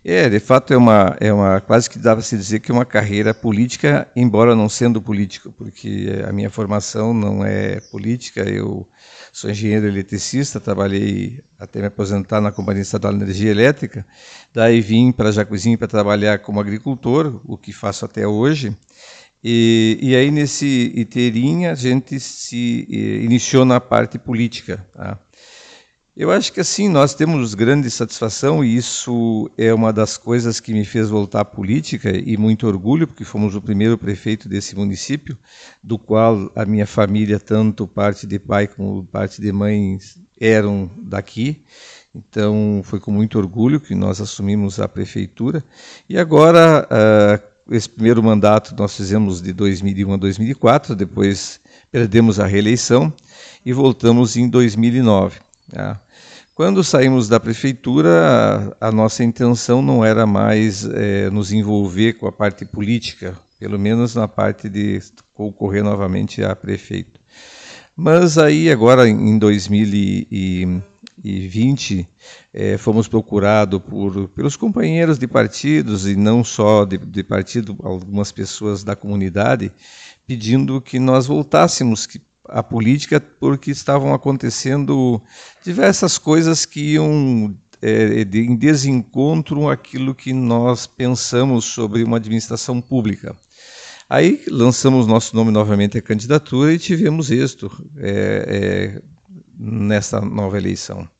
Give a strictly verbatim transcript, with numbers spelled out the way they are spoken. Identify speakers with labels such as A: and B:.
A: É, de fato é uma, é uma, quase que dá para se dizer que é uma carreira política, embora não sendo político, porque a minha formação não é política, eu sou engenheiro eletricista, trabalhei até me aposentar na Companhia Estadual de Energia Elétrica, daí vim para Jacuizinho para trabalhar como agricultor, o que faço até hoje, e, e aí nesse inteirinho a gente se eh, iniciou na parte política, tá? Eu acho que assim, nós temos grande satisfação e isso é uma das coisas que me fez voltar à política e muito orgulho, porque fomos o primeiro prefeito desse município, do qual a minha família, tanto parte de pai como parte de mãe, eram daqui. Então, foi com muito orgulho que nós assumimos a prefeitura. E agora, uh, esse primeiro mandato nós fizemos de dois mil e um a dois mil e quatro, depois perdemos a reeleição e voltamos em dois mil e nove. Tá? Quando saímos da prefeitura, a, a nossa intenção não era mais é, nos envolver com a parte política, pelo menos na parte de concorrer novamente a prefeito. Mas aí agora em dois mil e vinte é, fomos procurados por, pelos companheiros de partidos e não só de, de partido, algumas pessoas da comunidade, pedindo que nós voltássemos, que a política, porque estavam acontecendo diversas coisas que iam é, de, em desencontro àquilo que nós pensamos sobre uma administração pública. Aí lançamos nosso nome novamente à candidatura e tivemos êxito é, é, nessa nova eleição.